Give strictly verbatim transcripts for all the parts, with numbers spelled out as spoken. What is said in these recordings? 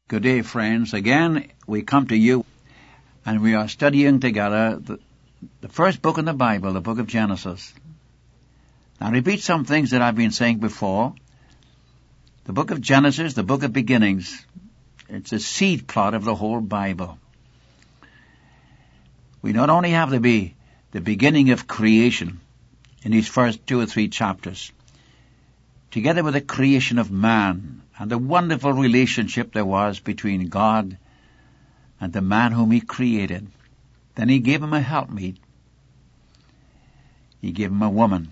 Good day, friends. Again, we come to you, and we are studying together the, the first book in the Bible, the book of Genesis. Now, repeat some things that I've been saying before. The book of Genesis, the book of beginnings, it's a seed plot of the whole Bible. We not only have to be the beginning of creation in these first two or three chapters, together with the creation of man and the wonderful relationship there was between God and the man whom he created. Then he gave him a helpmeet. He gave him a woman.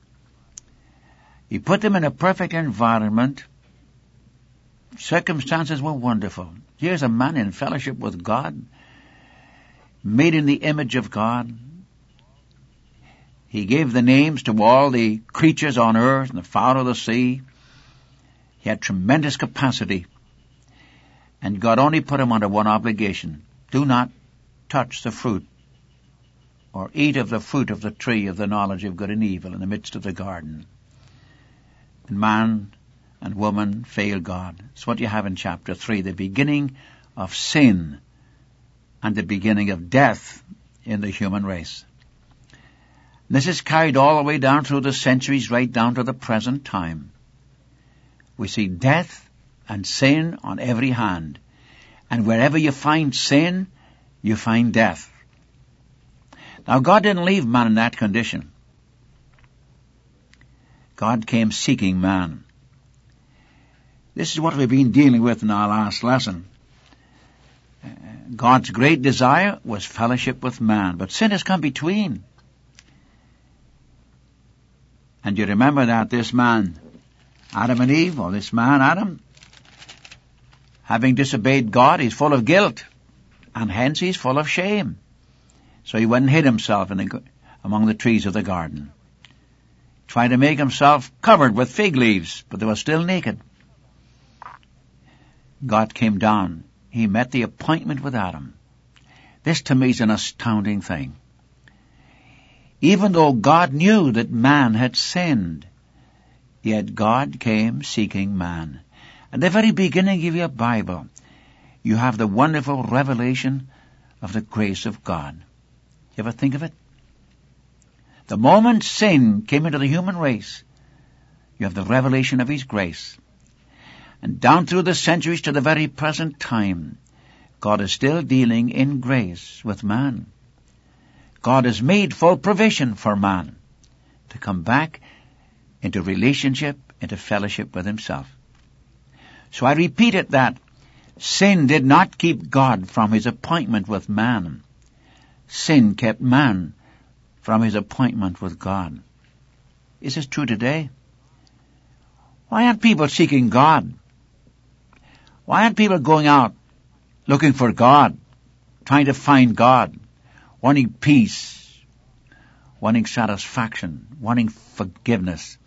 He put them in a perfect environment. Circumstances were wonderful. Here's a man in fellowship with God, made in the image of God. He gave the names to all the creatures on earth and the fowl of the sea. He had tremendous capacity. And God only put him under one obligation. Do not touch the fruit or eat of the fruit of the tree of the knowledge of good and evil in the midst of the garden. And man and woman failed God. It's what you have in chapter three, the beginning of sin and the beginning of death in the human race. This is carried all the way down through the centuries, right down to the present time. We see death and sin on every hand. And wherever you find sin, you find death. Now, God didn't leave man in that condition. God came seeking man. This is what we've been dealing with in our last lesson. God's great desire was fellowship with man, but sin has come between. And you remember that this man, Adam and Eve, or this man, Adam, having disobeyed God, he's full of guilt, and hence he's full of shame. So he went and hid himself in the, among the trees of the garden, trying to make himself covered with fig leaves, but they were still naked. God came down. He met the appointment with Adam. This to me is an astounding thing. Even though God knew that man had sinned, yet God came seeking man. At the very beginning of your Bible, you have the wonderful revelation of the grace of God. You ever think of it? The moment sin came into the human race, you have the revelation of His grace. And down through the centuries to the very present time, God is still dealing in grace with man. God has made full provision for man to come back into relationship, into fellowship with Himself. So I repeat it that sin did not keep God from His appointment with man. Sin kept man from His appointment with God. Is this true today? Why aren't people seeking God? Why aren't people going out looking for God, trying to find God, wanting peace, wanting satisfaction, wanting forgiveness?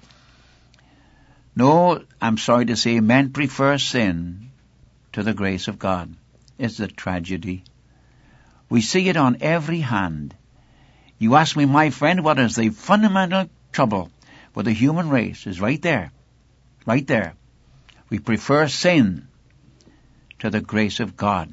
No, I'm sorry to say, men prefer sin to the grace of God. It's a tragedy. We see it on every hand. You ask me, my friend, what is the fundamental trouble with the human race? Is right there. Right there. We prefer sin to the grace of God.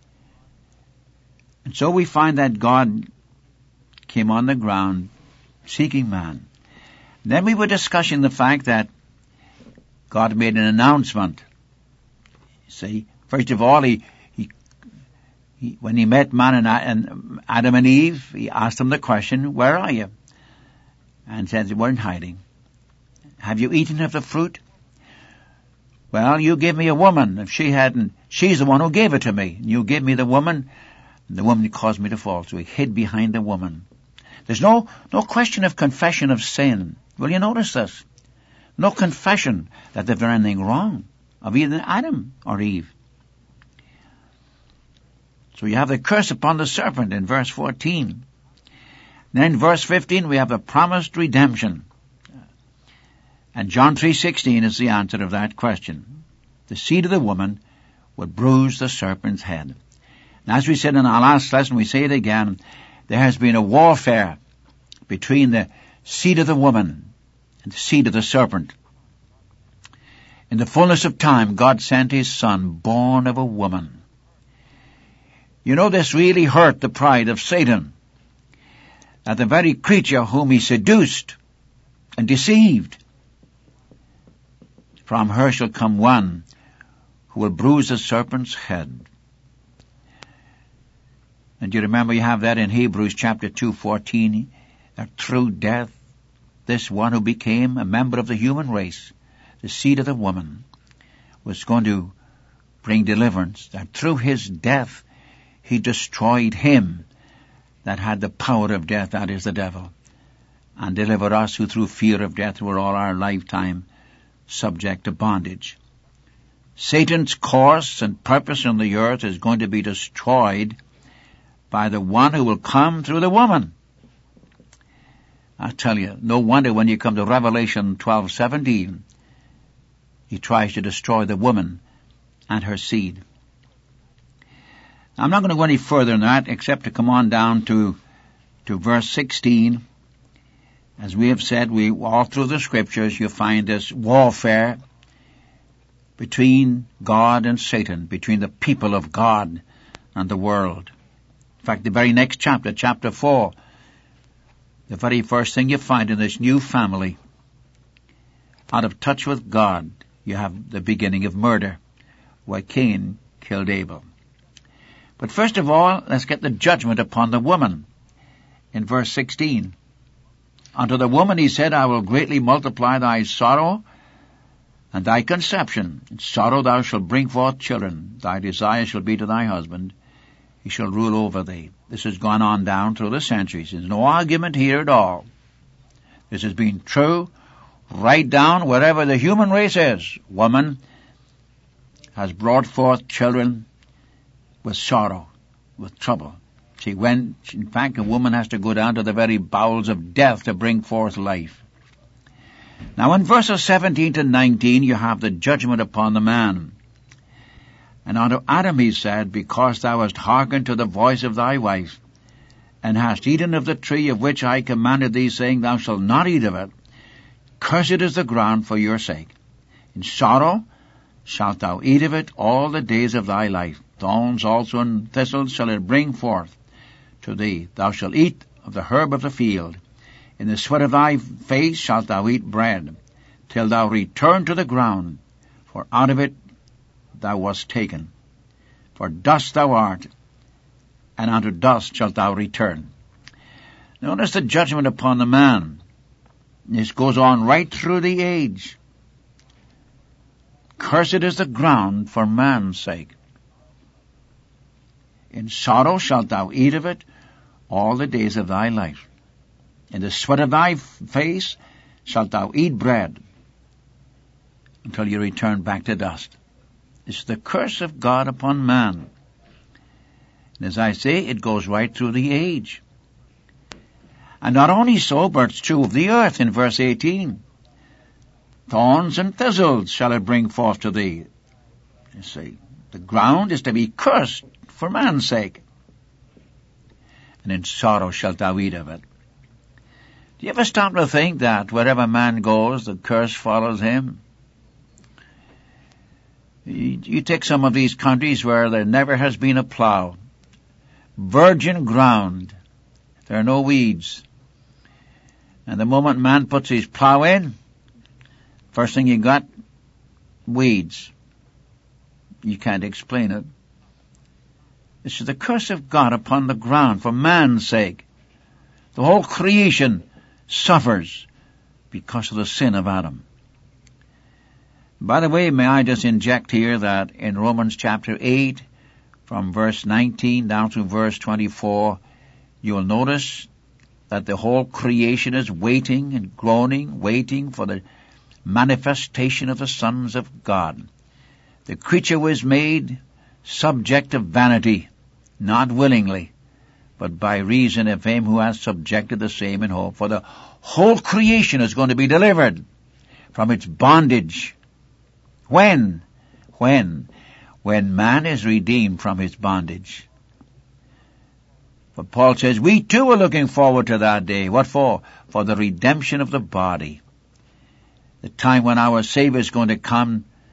And so we find that God came on the ground seeking man. Then we were discussing the fact that God made an announcement. See, first of all, he, he, he when he met man and, and Adam and Eve, he asked them the question, "Where are you?" And said they weren't hiding. "Have you eaten of the fruit?" "Well, you give me a woman. If she hadn't, she's the one who gave it to me. You gave me the woman, and the woman caused me to fall." So he hid behind the woman. There's no, no question of confession of sin. Will you notice this? No confession that they've done anything wrong of either Adam or Eve. So you have the curse upon the serpent in verse fourteen. Then in verse fifteen we have the promised redemption. And John three sixteen is the answer of that question. The seed of the woman would bruise the serpent's head. And as we said in our last lesson, we say it again, there has been a warfare between the seed of the woman and the seed of the serpent. In the fullness of time, God sent his Son, born of a woman. You know, this really hurt the pride of Satan, that the very creature whom he seduced and deceived, from her shall come one who will bruise the serpent's head. And you remember you have that in Hebrews chapter two fourteen, that through death, this one who became a member of the human race, the seed of the woman, was going to bring deliverance, that through his death he destroyed him that had the power of death, that is the devil, and delivered us who through fear of death were all our lifetime subject to bondage. Satan's course and purpose on the earth is going to be destroyed by the one who will come through the woman. I tell you, no wonder when you come to Revelation twelve seventeen, he tries to destroy the woman and her seed. I'm not going to go any further than that, except to come on down to, to verse sixteen. As we have said, we all through the scriptures you find this warfare between God and Satan, between the people of God and the world. In fact, the very next chapter, chapter four, the very first thing you find in this new family, out of touch with God, you have the beginning of murder, where Cain killed Abel. But first of all, let's get the judgment upon the woman. In verse sixteen, unto the woman he said, I will greatly multiply thy sorrow and thy conception. In sorrow thou shalt bring forth children. Thy desire shall be to thy husband. He shall rule over thee. This has gone on down through the centuries. There's no argument here at all. This has been true right down wherever the human race is. Woman has brought forth children with sorrow, with trouble. She went, in fact, a woman has to go down to the very bowels of death to bring forth life. Now in verses seventeen to nineteen, you have the judgment upon the man. And unto Adam he said, because thou hast hearkened to the voice of thy wife, and hast eaten of the tree of which I commanded thee, saying, thou shalt not eat of it, cursed is the ground for your sake. In sorrow shalt thou eat of it all the days of thy life. Thorns also and thistles shall it bring forth to thee. Thou shalt eat of the herb of the field. In the sweat of thy face shalt thou eat bread, till thou return to the ground, for out of it thou wast taken. For dust thou art, and unto dust shalt thou return. Notice the judgment upon the man. This goes on right through the age. Cursed is the ground for man's sake. In sorrow shalt thou eat of it all the days of thy life. In the sweat of thy face shalt thou eat bread, until you return back to dust. It's the curse of God upon man. And as I say, it goes right through the age. And not only so, but it's true of the earth in verse eighteen. Thorns and thistles shall it bring forth to thee. You see, the ground is to be cursed for man's sake. And in sorrow shalt thou eat of it. Do you ever stop to think that wherever man goes, the curse follows him? You, you take some of these countries where there never has been a plow. Virgin ground. There are no weeds. And the moment man puts his plow in, first thing you got, weeds. You can't explain it. This is the curse of God upon the ground for man's sake. The whole creation suffers because of the sin of Adam. By the way, may I just inject here that in Romans chapter eight, from verse nineteen down to verse twenty-four, you'll notice that the whole creation is waiting and groaning, waiting for the manifestation of the sons of God. The creature was made subject to vanity, not willingly, but by reason of him who has subjected the same in hope. For the whole creation is going to be delivered from its bondage. When? When? When man is redeemed from his bondage. For Paul says, we too are looking forward to that day. What for? For the redemption of the body. The time when our Savior is going to come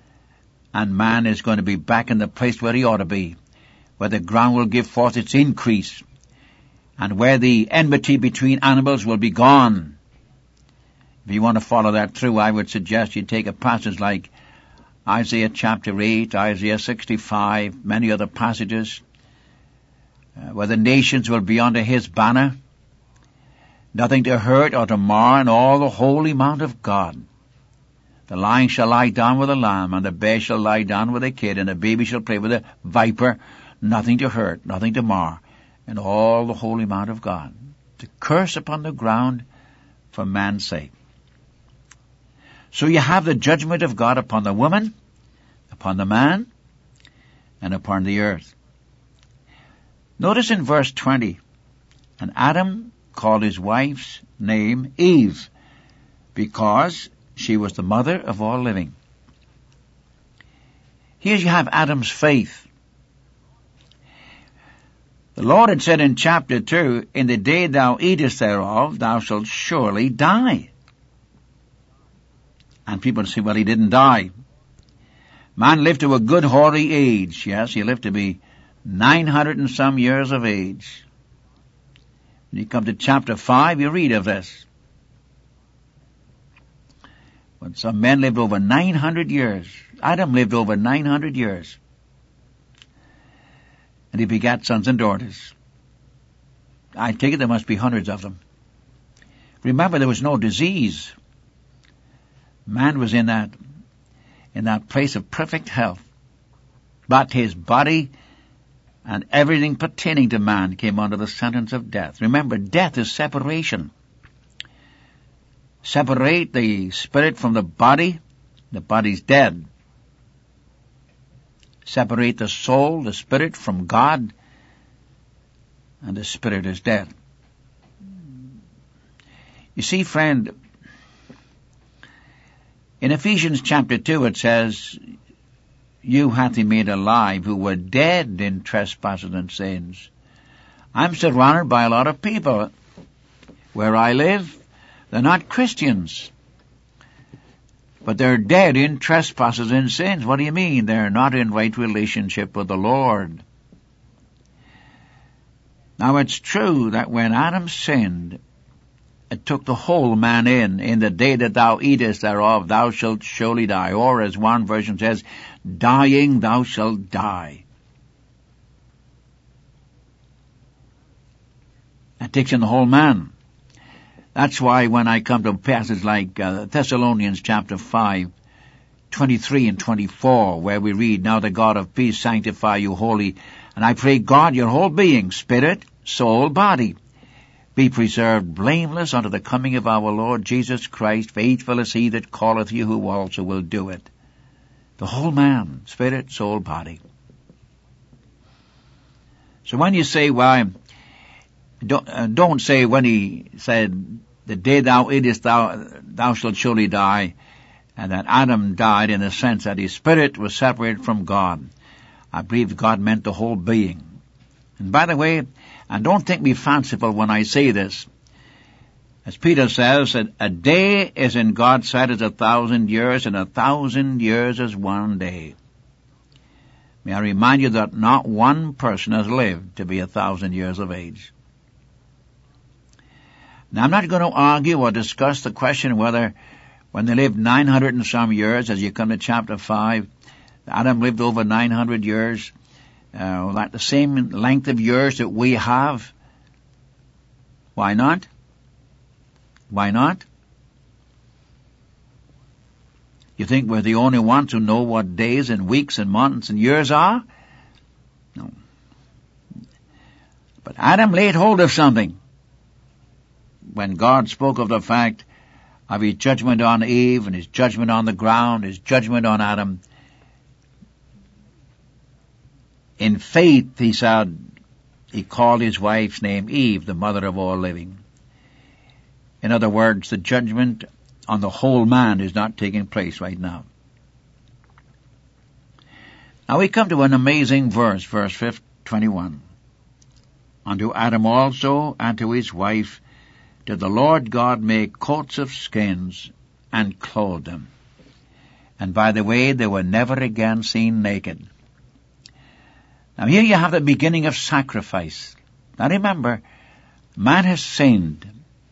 and man is going to be back in the place where he ought to be, where the ground will give forth its increase, and where the enmity between animals will be gone. If you want to follow that through, I would suggest you take a passage like Isaiah chapter eight, Isaiah sixty-five, many other passages, uh, where the nations will be under his banner, nothing to hurt or to mar in all the holy mount of God. The lion shall lie down with the lamb, and the bear shall lie down with a kid, and the baby shall play with a viper. Nothing to hurt, nothing to mar, in all the holy mount of God. The curse upon the ground for man's sake. So you have the judgment of God upon the woman, upon the man, and upon the earth. Notice in verse twenty, and Adam called his wife's name Eve, because she was the mother of all living. Here you have Adam's faith. The Lord had said in chapter two, in the day thou eatest thereof, thou shalt surely die. And people say, well, he didn't die. Man lived to a good hoary age. Yes, he lived to be nine hundred and some years of age. When you come to chapter five, you read of this. When some men lived over nine hundred years. Adam lived over nine hundred years. And he begat sons and daughters. I take it there must be hundreds of them. Remember, there was no disease. Man was in that, in that place of perfect health. But his body and everything pertaining to man came under the sentence of death. Remember, death is separation. Separate the spirit from the body, the body's dead. Separate the soul, the spirit, from God, and the spirit is dead. You see, friend, in Ephesians chapter two it says, you hath he made alive who were dead in trespasses and sins. I'm surrounded by a lot of people where I live. They're not Christians, but they're dead in trespasses and sins. What do you mean? They're not in right relationship with the Lord. Now it's true that when Adam sinned, it took the whole man in. In the day that thou eatest thereof, thou shalt surely die. Or as one version says, dying thou shalt die. That takes in the whole man. That's why when I come to passages like uh, Thessalonians chapter five, twenty-three and twenty-four, where we read, now the God of peace sanctify you wholly, and I pray God your whole being, spirit, soul, body, be preserved blameless unto the coming of our Lord Jesus Christ. Faithful is he that calleth you, who also will do it. The whole man, spirit, soul, body. So when you say, why, don't, uh, don't say when he said, the day thou eatest thou, thou shalt surely die, and that Adam died in the sense that his spirit was separated from God. I believe God meant the whole being. And by the way, and don't think me fanciful when I say this, as Peter says, that a day is in God's sight as a thousand years, and a thousand years as one day. May I remind you that not one person has lived to be a thousand years of age. Now, I'm not going to argue or discuss the question whether when they lived nine hundred and some years, as you come to chapter five, Adam lived over nine hundred years, uh, like the same length of years that we have. Why not? Why not? You think we're the only ones who know what days and weeks and months and years are? No. But Adam laid hold of something. When God spoke of the fact of his judgment on Eve and his judgment on the ground, his judgment on Adam, in faith he said, he called his wife's name Eve, the mother of all living. In other words, the judgment on the whole man is not taking place right now. Now we come to an amazing verse, verse twenty-one. Unto Adam also and to his wife did the Lord God make coats of skins and clothe them. And by the way, they were never again seen naked. Now here you have the beginning of sacrifice. Now remember, man has sinned.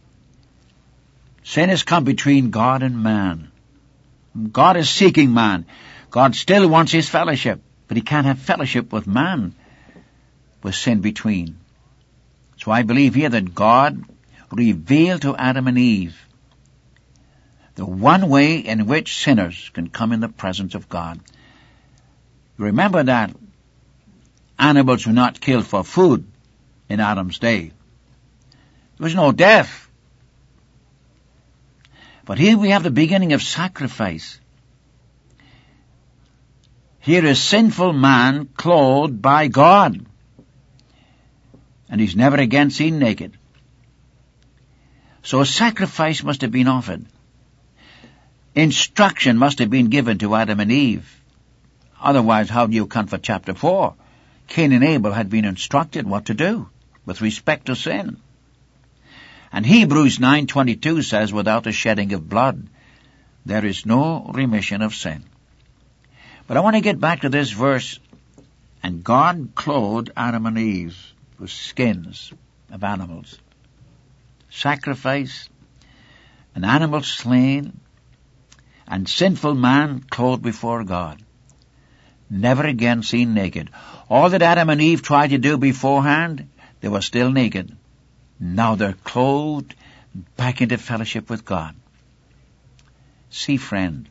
Sin has come between God and man. God is seeking man. God still wants his fellowship, but he can't have fellowship with man with sin between. So I believe here that God revealed to Adam and Eve the one way in which sinners can come in the presence of God. Remember that animals were not killed for food in Adam's day. There was no death. But here we have the beginning of sacrifice. Here is sinful man clothed by God. And he's never again seen naked. So a sacrifice must have been offered. Instruction must have been given to Adam and Eve. Otherwise, how do you account for chapter four? Cain and Abel had been instructed what to do with respect to sin. And Hebrews nine twenty-two says, without the shedding of blood, there is no remission of sin. But I want to get back to this verse. And God clothed Adam and Eve with skins of animals. Sacrifice, an animal slain, and sinful man clothed before God. Never again seen naked. All that Adam and Eve tried to do beforehand, they were still naked. Now they're clothed back into fellowship with God. See, friend,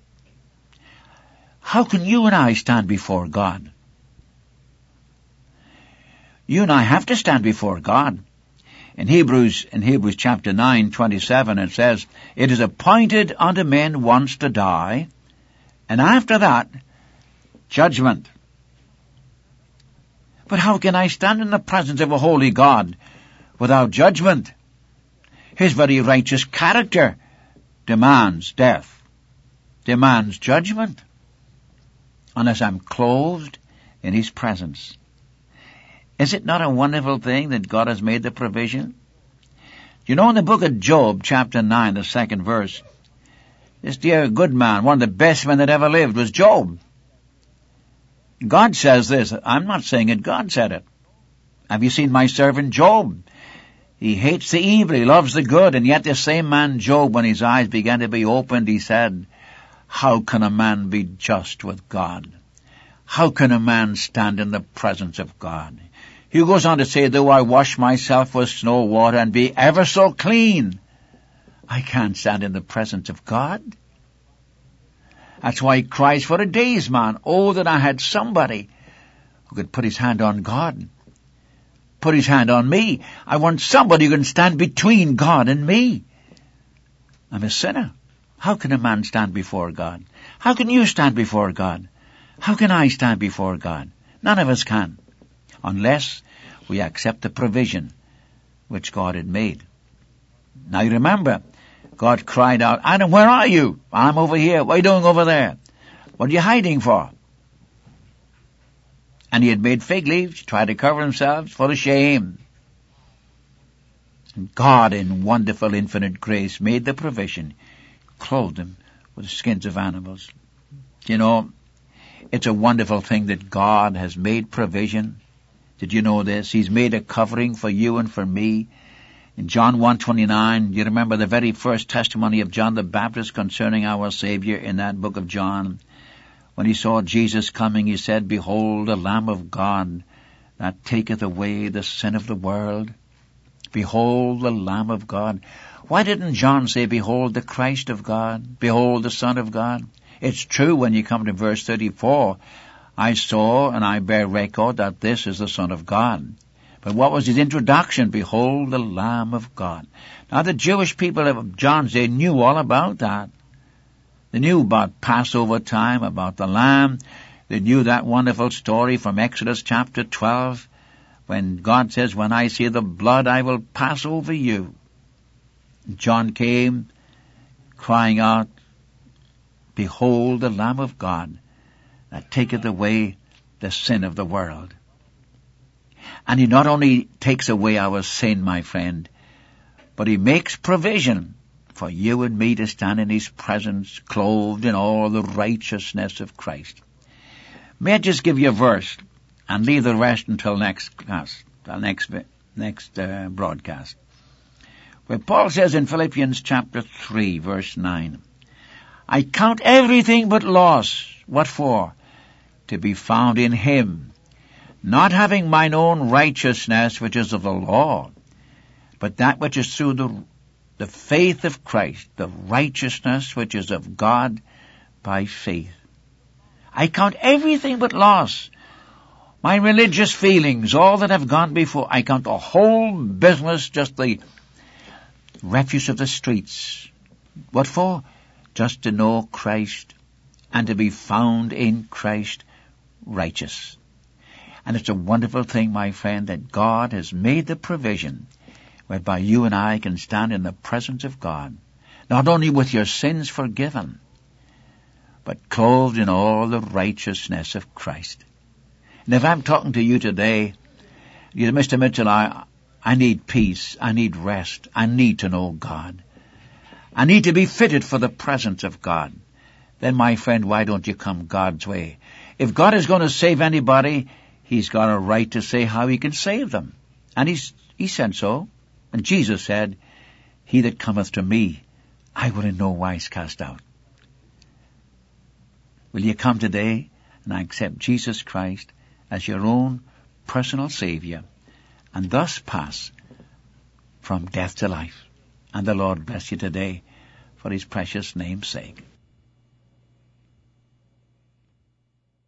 how can you and I stand before God? You and I have to stand before God. In Hebrews, in Hebrews chapter nine, twenty-seven, it says, it is appointed unto men once to die, and after that, judgment. But how can I stand in the presence of a holy God without judgment? His very righteous character demands death, demands judgment, unless I'm clothed in his presence. Is it not a wonderful thing that God has made the provision? You know, in the book of Job, chapter nine, the second verse, this dear good man, one of the best men that ever lived, was Job. God says this. I'm not saying it. God said it. Have you seen my servant Job? He hates the evil. He loves the good. And yet the same man Job, when his eyes began to be opened, he said, how can a man be just with God? How can a man stand in the presence of God? He goes on to say, though I wash myself with snow water and be ever so clean, I can't stand in the presence of God. That's why he cries for a days man. Oh, that I had somebody who could put his hand on God, put his hand on me. I want somebody who can stand between God and me. I'm a sinner. How can a man stand before God? How can you stand before God? How can I stand before God? None of us can, unless we accept the provision which God had made. Now you remember, God cried out, Adam, where are you? I'm over here. What are you doing over there? What are you hiding for? And he had made fig leaves, tried to cover himself, full of shame. And God, in wonderful infinite grace, made the provision, clothed him with the skins of animals. You know, it's a wonderful thing that God has made provision. Did you know this? He's made a covering for you and for me. In John one twenty-nine, you remember the very first testimony of John the Baptist concerning our Savior in that book of John. When he saw Jesus coming, he said, behold, the Lamb of God that taketh away the sin of the world. Behold, the Lamb of God. Why didn't John say, behold, the Christ of God? Behold, the Son of God? It's true when you come to verse thirty-four, I saw and I bear record that this is the Son of God. But what was his introduction? Behold, the Lamb of God. Now the Jewish people of John's day knew all about that. They knew about Passover time, about the Lamb. They knew that wonderful story from Exodus chapter twelve, when God says, when I see the blood, I will pass over you. John came crying out, behold, the Lamb of God that taketh away the sin of the world. And he not only takes away our sin, my friend, but he makes provision for you and me to stand in His presence, clothed in all the righteousness of Christ. May I just give you a verse and leave the rest until next class, the next next uh, broadcast. Where Paul says in Philippians chapter three, verse nine, I count everything but loss. What for? To be found in Him, not having mine own righteousness, which is of the law, but that which is through the, the faith of Christ, the righteousness which is of God by faith. I count everything but loss. My religious feelings, all that have gone before, I count the whole business just the refuse of the streets. What for? Just to know Christ and to be found in Christ righteous. And it's a wonderful thing, my friend, that God has made the provision whereby you and I can stand in the presence of God, not only with your sins forgiven, but clothed in all the righteousness of Christ. And if I'm talking to you today, you say, Mister Mitchell, I, I need peace, I need rest, I need to know God. I need to be fitted for the presence of God. Then, my friend, why don't you come God's way? If God is going to save anybody, He's got a right to say how He can save them. And He's, He said so. And Jesus said, He that cometh to me, I will in no wise cast out. Will you come today and accept Jesus Christ as your own personal Savior and thus pass from death to life? And the Lord bless you today for His precious name's sake.